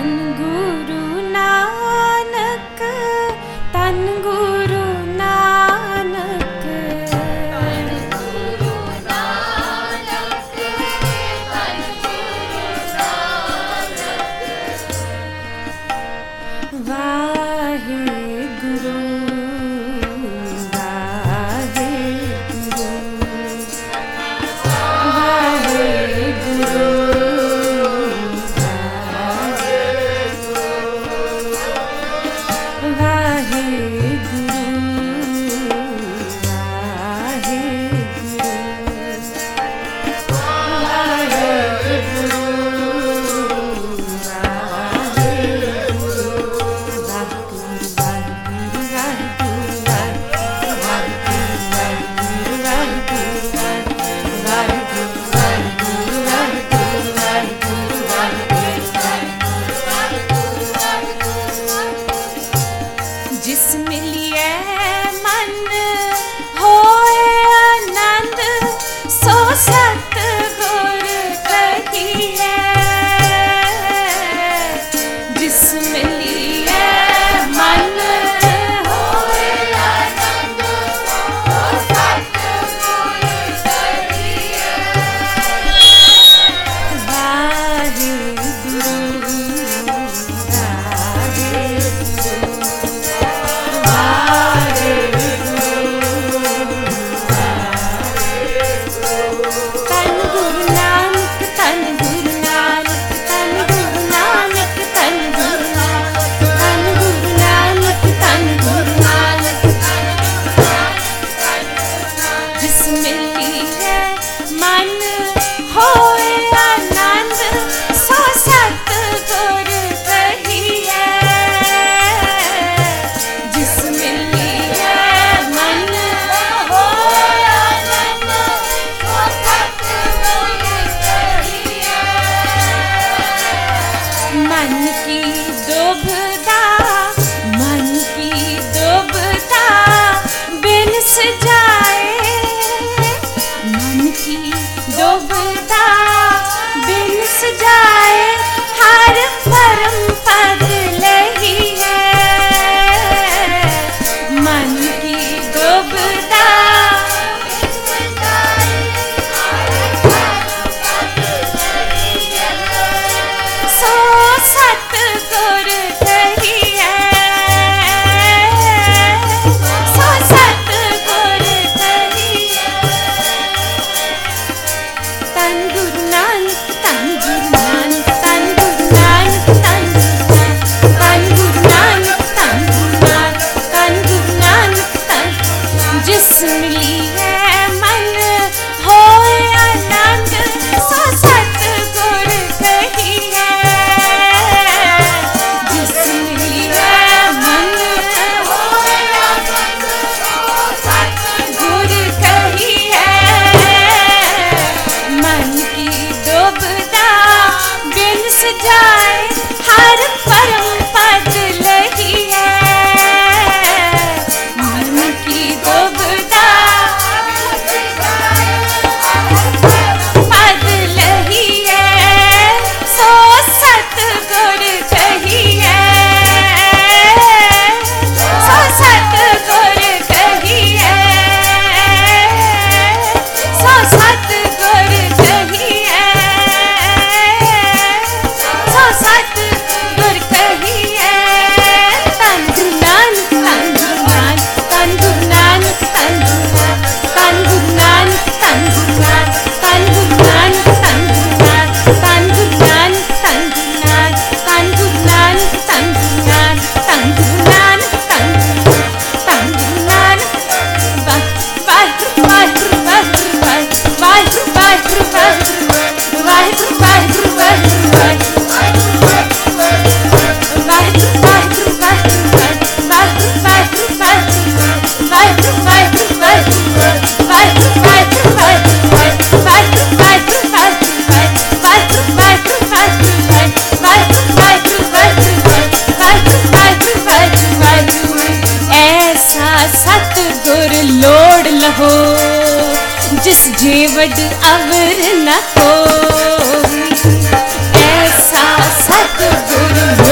जिस जेवड अवर न हो ऐसा सतगुरु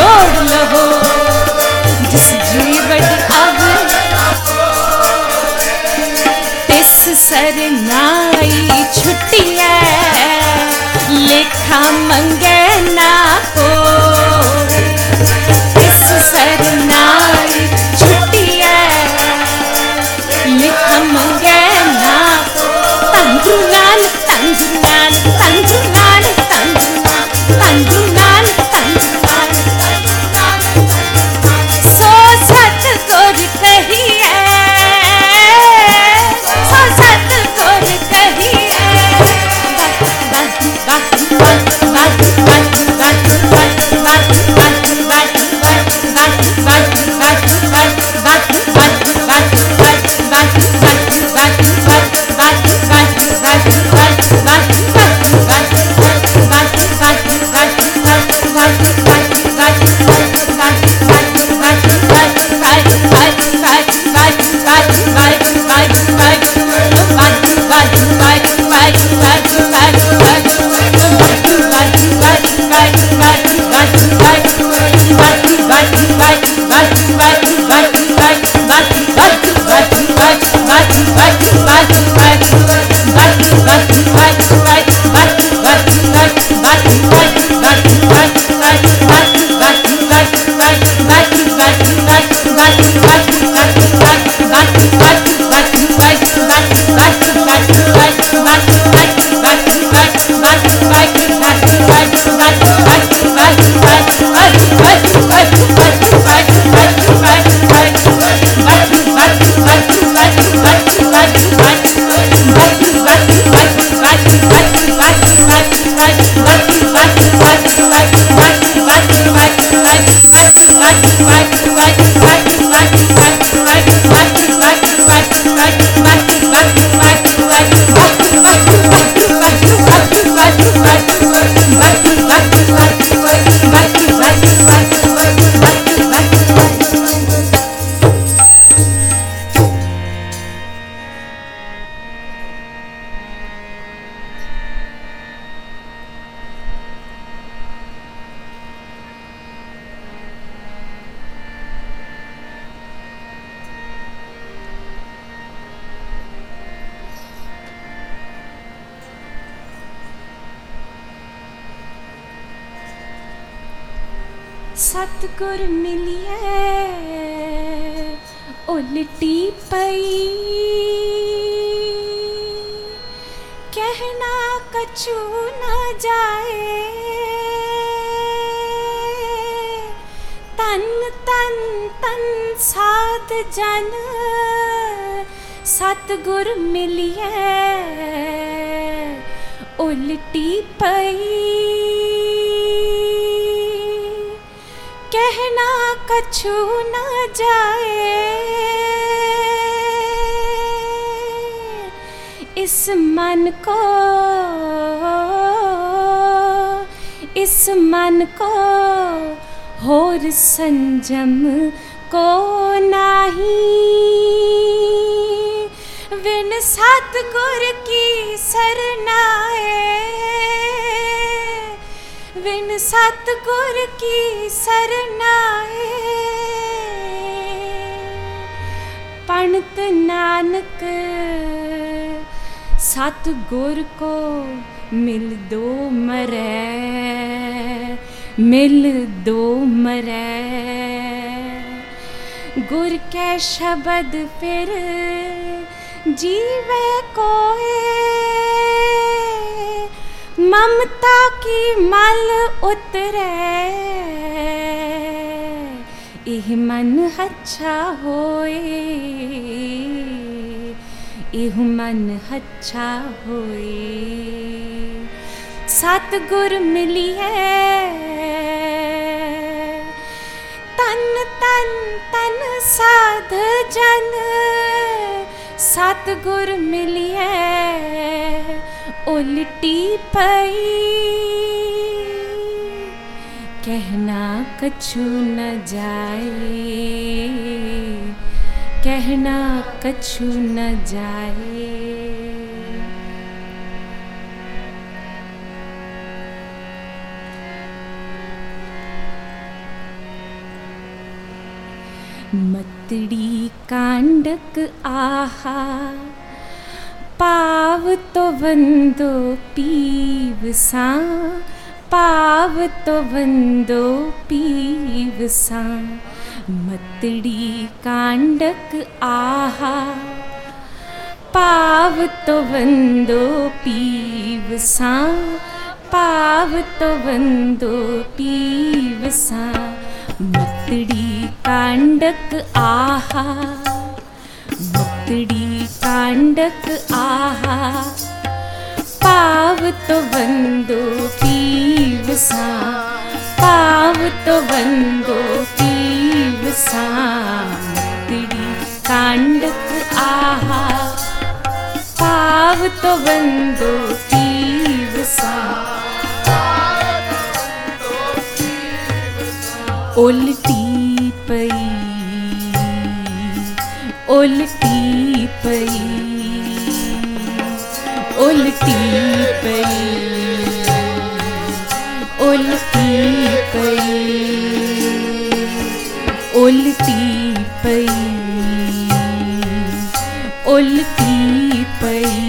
सतगुर मिलिए उल्टी पई, कहना कछु न जाए, तन तन तन साध जन सतगुर मिलिए उल्टी पई, कहना कछु न जाए, इस मन को होर संजम को नाही, विन सतगुर की सरनाए, विन सतगुर की सरनाए, पंडित नानक सतगुर को मिल दो मरै, मिल दो मरै, गुर के शब्द फिर जीवे कोए, ममता की मल उतरे, इह मन अच्छा होए, इह मन अच्छा होए, सतगुर मिलिए तन तन तन साध जन, सतगुर मिलिए उल्टी पई, कहना कछु न जाए, कहना कछु न जाए। मतड़ी कांडक आहा, पाव तो वंदो पीव सा, पाव तो वंदो पीव सा, मतड़ी कांडक आहा, पाव तो वंदो पीव सा, पाव तो वंदो पीव सा, मतड़ी कांडक आहा, मतड़ी कांडक आहा, पाव तो वंदो पीव सा, पाव तो वंदो पीव सा, मतड़ी कांडक आहा, पाव तो वंदो पीव सा, उल्टी पई, उल्टी पई, उल्टी पई, उल्टी पई, उल्टी पई, उल्टी पई,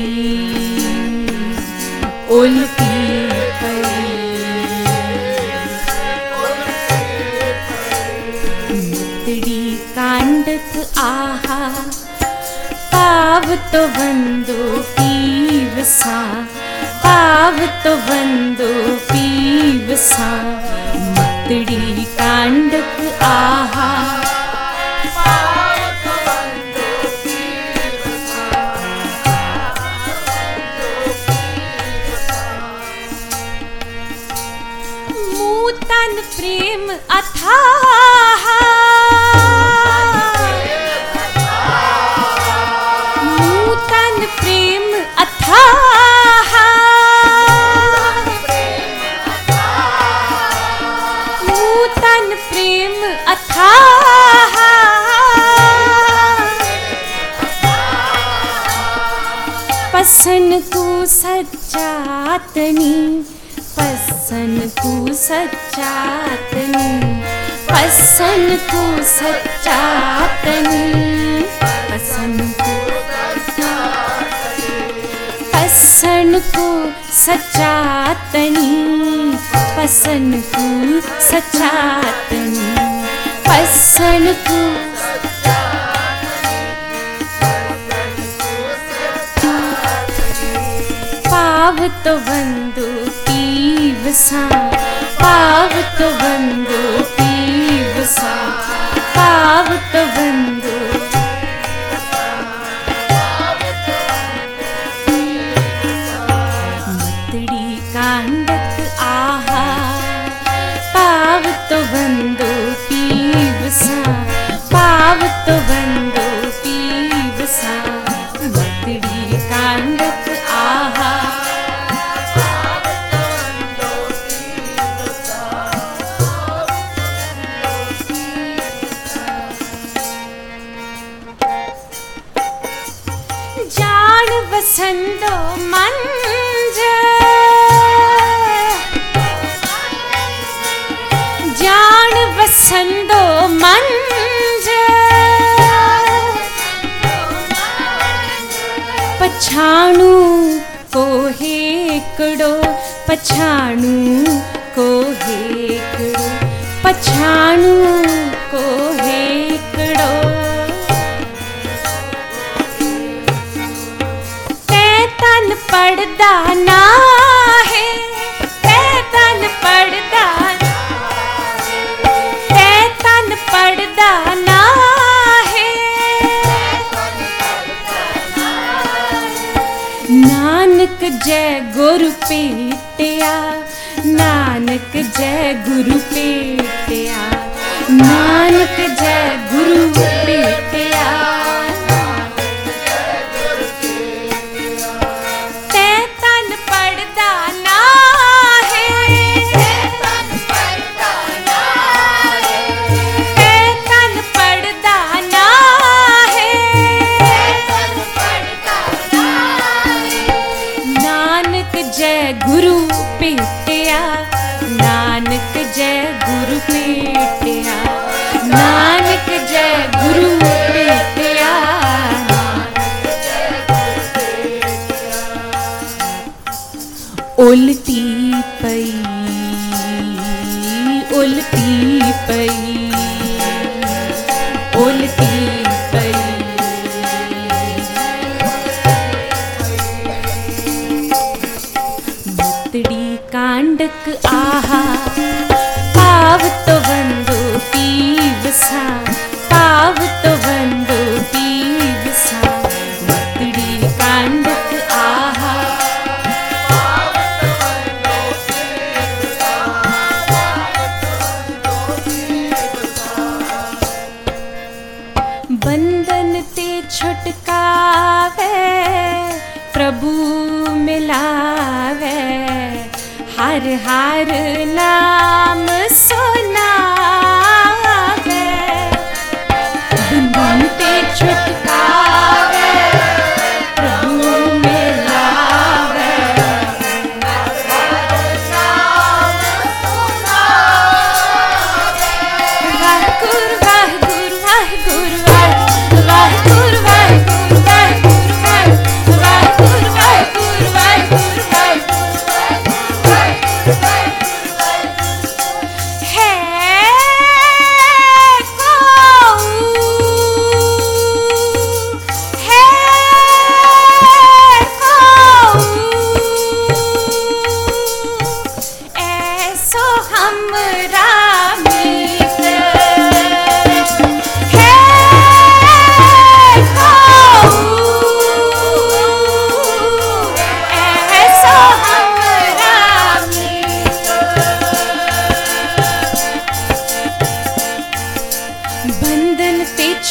उल्टी पई, मतड़ी कांडक आहा, पाव तो वंदो पीव सा, पाव तो वंदो पीव सा, मतड़ी कांडक आहा, पाव तो वंदो पीव सा, मूता नूतन प्रेम अथाह, नूतन प्रेम अथाह, नूतन प्रेम अथाह, पसन तू सच्चातनी, पसन तू सच्चातनी, पसन तू सच्चातनी, पसन तू, पसन तू सच्चातनी, पसन तू सच्चातनी, पसन तू पाव तो बंदू पीव सा, पाव तो बंदू पीव सा, पाव तो बंदू, मतड़ी कांडक आहा, पाव तो बंदू पीव सा, पाव तो बंदू पीव सा, मतड़ी कांडक आहा, जान बसंदो मंज, जान बसंदो मंज, पछाणू को हेकड़ो, पछाणू को हेकड़ो, पछाणू को हेकड़ो, तन पड़दा ना है, तन पड़दा, तन पड़दा ना है, नानक जय गुरु पेटिया, नानक जय गुरु पेटिया, नानक जय गुरु पेटिया, गुरु पेटिया, नानक जय गुरु पेटिया, नानक जय गुरु पेटिया, उल्टी पई, उल्टी पई, उल्टी पई, मतड़ी कांडक आहा, पाव तो बंदो पीव सा, पाव तो बंदो पीव सा, मतड़ी कांडक आहा, पाव तो बंदो पीव सा, पाव तो बंदो पीव सा, बंधन ते छुटकावे, प्रभु मिलावे, हर हर नाम सुनावे, बंधन ते छुटकावे, प्रभु मिलावे, हर हर नाम सुनावे, वाहिगुरु वाहिगुरु वाहिगुरु वाहिगुरु वाहिगुरु वाहिगुरु वाहिगुरु वाहिगुरु वाहिगुरु वाहिगुरु वाहिगुरु,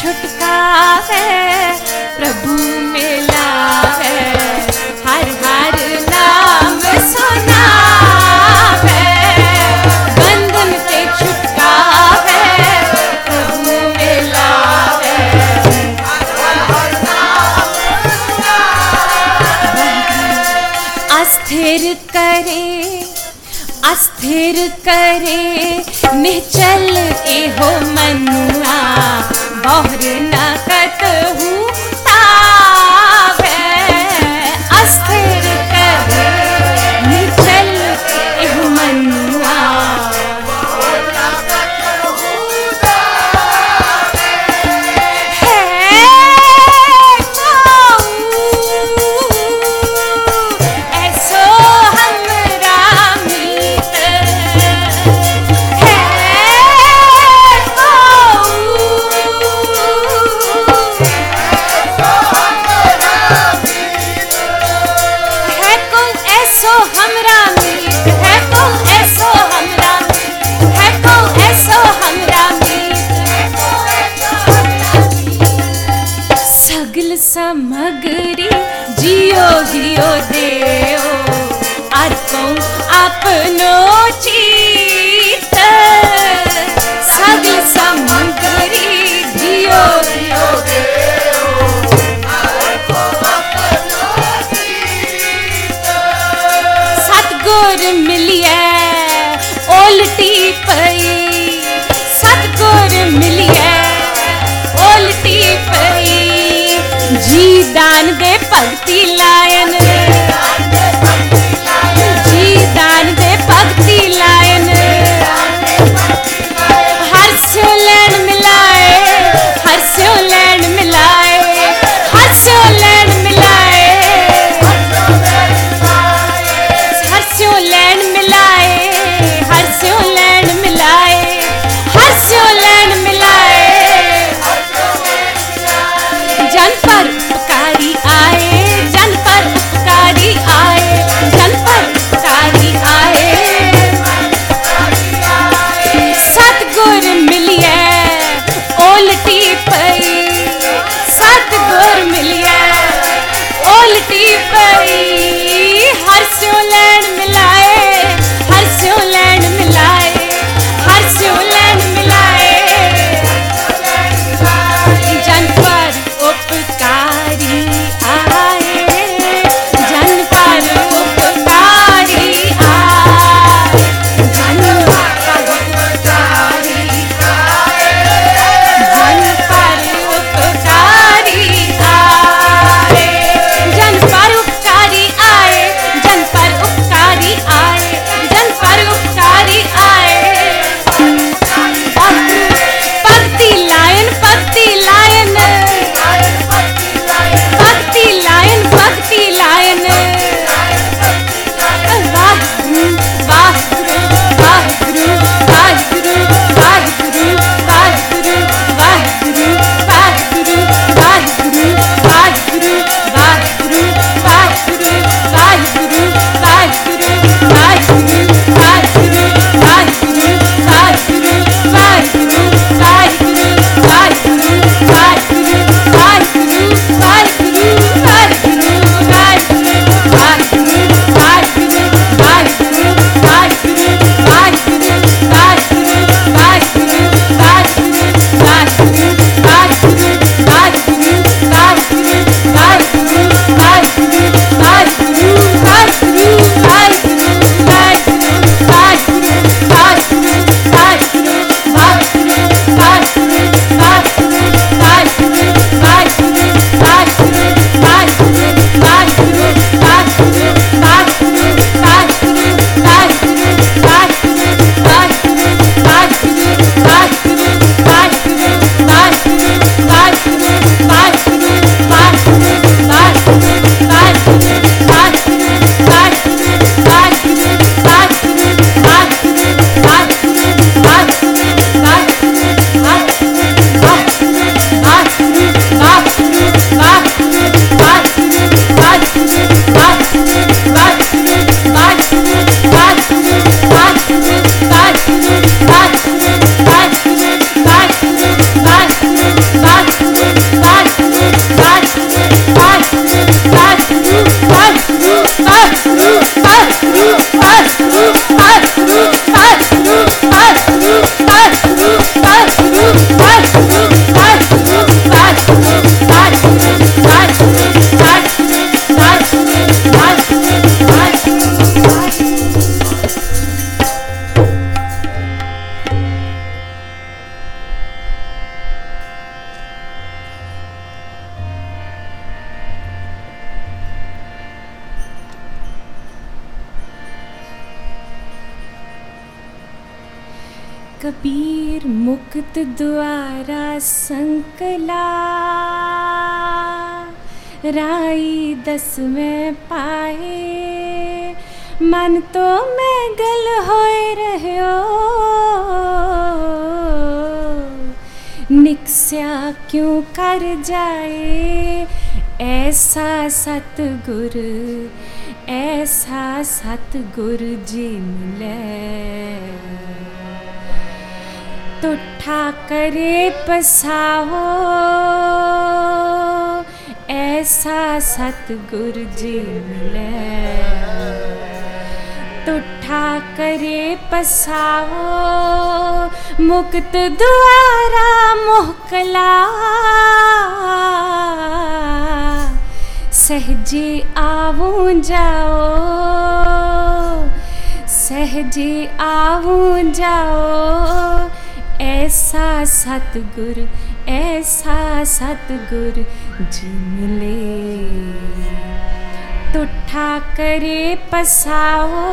छुटकावे प्रभु मिलावे हर हर नाम सुनावे बंधन से छुटकावे प्रभु मिलावे हर नाम सुनावे अस्थिर करे निश्चल एहो मनुआ बहुर न कतहु तावे अस्थिर करे निश्चल एहो मनुआ बहुर न कतहु तावे ऐसो हमरा मीत है कबीर मुक्त द्वारा संकला, राई 10 में पाए, मन तो मैं गल होए रह्यो, निकस्या क्यों कर जाए, ऐसा सतगुर, ऐसा सतगुर जी मिले। तुठा करे पसाओ, ऐसा सतगुर जी मिले। तुठा करे पसाओ, मुक्त द्वारा मोहकला, सहजे आवूं जाओ, सहजे आवूं जाओ, ऐसा सतगुर, ऐसा सतगुर जी मिले। तुठा करे पसाओ,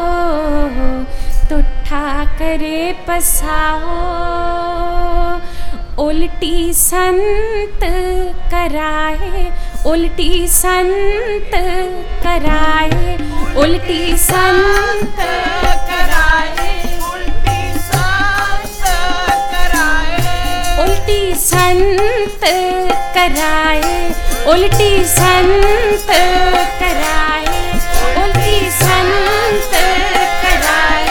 तुठा करे पसाओ, उल्टी संत कराए, उल्टी संत कराए, उल्टी संत कराए, उल्टी संत कराए, उल्टी संत कराए, उल्टी संत कराए, उल्टी संत कराए।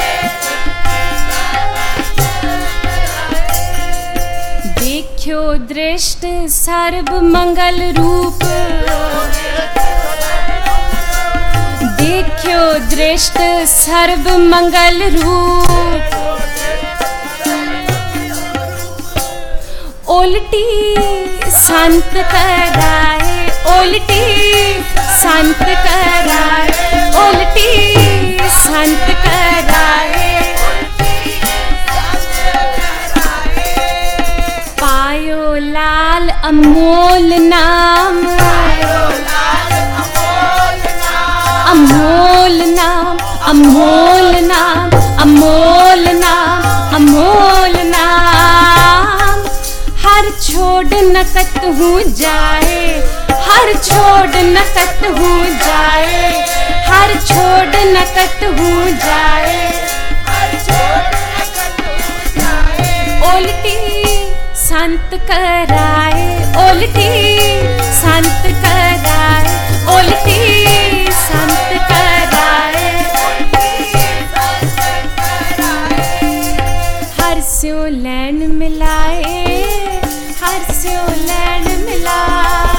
देखो दृष्ट सर्व मंगल रूप, देखो दृष्ट सर्व मंगल रूप, उल्टी संत कराए, उल्टी संत कराए, उल्टी संत कराए। पायो लाल अमोल नाम, अमोल नाम, अमोल नाम, अमोल नाम, अमोल नाम। हर छोड़ नकत हूँ जाए, हर छोड़ नकत हूँ जाए, हर छोड़ नकत हूँ जाए, हर छोड़ नकत हूँ जाए। उल्टी संत कराए, उल्टी संत कराए, उल्टी संत कराए, हर स्यों लैन मिलाए, हर स्यों लैन मिलाए।